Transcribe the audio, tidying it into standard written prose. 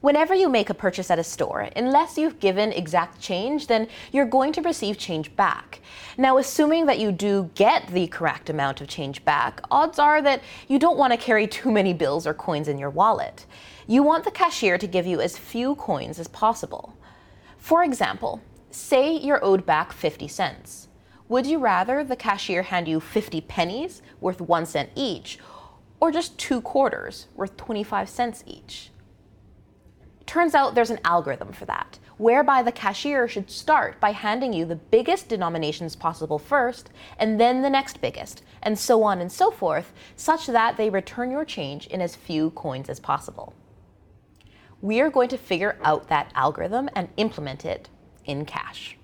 Whenever you make a purchase at a store, unless you've given exact change, then you're going to receive change back. Now, assuming that you do get the correct amount of change back, odds are that you don't want to carry too many bills or coins in your wallet. You want the cashier to give you as few coins as possible. For example, say you're owed back 50 cents. Would you rather the cashier hand you 50 pennies worth 1 cent each, or just 2 quarters worth 25 cents each? Turns out there's an algorithm for that, whereby the cashier should start by handing you the biggest denominations possible first, and then the next biggest, and so on and so forth, such that they return your change in as few coins as possible. We are going to figure out that algorithm and implement it in Cash.